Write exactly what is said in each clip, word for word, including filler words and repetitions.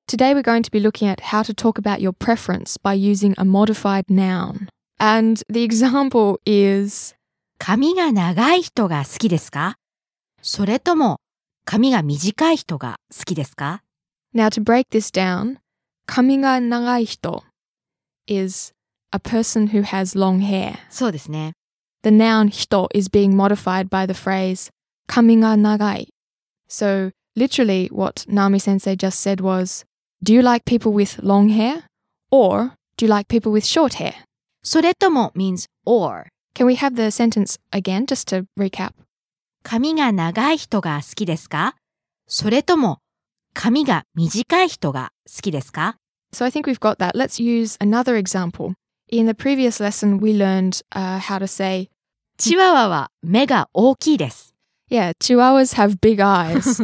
Today we're going to be looking at how to talk about your preference by using a modified noun. And the example is, 髪が長い人が好きですか？それとも髪が短い人が好きですか？ now to break this down, 髪が長い人 is a person who has long hair. そうですね。 The noun 人 is being modified by the phrase 髪が長い. So literally what Nami sensei just said was, do you like people with long hair? Or do you like people with short hair? それとも means or. Can we have the sentence again just to recap? 髪が長い人が好きですか？それとも髪が短い人が好きですか？ So I think we've got that. Let's use another example. In the previous lesson, we learned uh, how to say, チワワは目が大きいです。 yeah, chihuahuas have big eyes.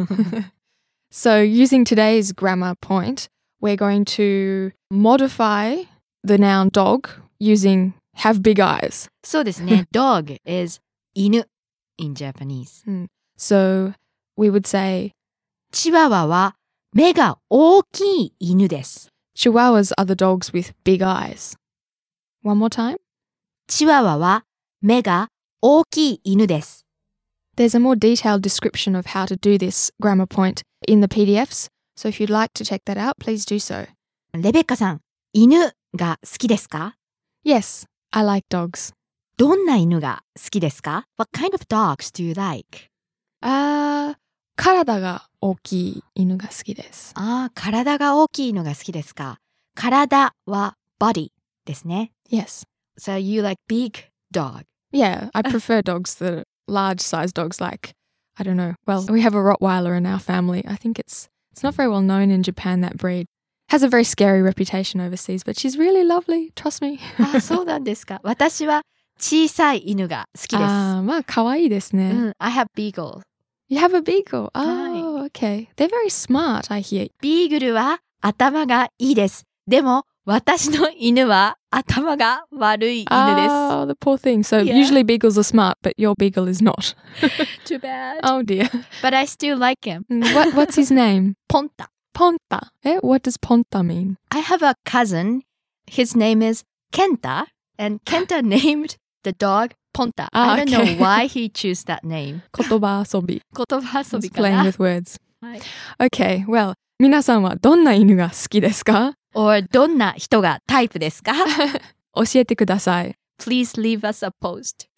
So using today's grammar point, we're going to modify the noun dog using have big eyes. そうですね。dog is 犬 in Japanese. So we would say, チワワは目が大きい犬です。 Chihuahuas are the dogs with big eyes. One more time. チワワは目が大きい犬です。 There's a more detailed description of how to do this grammar point in the P D Fs. So if you'd like to check that out, please do so. レベッカさん、犬が好きですか？ Yes, I like dogs. どんな犬が好きですか？ What kind of dogs do you like? あー、体が大きい犬が好きです。 ああ、体が大きい犬が好きですか？体は body ですね。 Yes. So you like big dog? Yeah, I prefer dogs that are large-sized dogs like, I don't know. Well, we have a Rottweiler in our family. I think it's it's not very well known in Japan, that breed. Has a very scary reputation overseas, but she's really lovely. Trust me. あ、そうなんですか。私は小さい犬が好きです。 あー、まあ、可愛いですね。 うん、I have beagle. You have a beagle? は Oh, okay. They're very smart, I hear. ビーグルは頭がいいです。でも、私の犬は頭が悪い犬です。 Oh, the poor thing. So Yeah. usually beagles are smart, but your beagle is not. Too bad. Oh dear. But I still like him. What, what's his name? ポンタ。 Ponta. Eh? What does Ponta mean? I have a cousin. His name is Kenta. And Kenta named the dog Ponta. Ah, I don't okay. know why he chose that name. 言葉遊び. 言葉遊 Just びか playing な。 with words. はい。 Okay, well, 皆さんはどんな犬が好きですか？ or どんな人がタイプですか？ 教えてください。 Please leave us a post.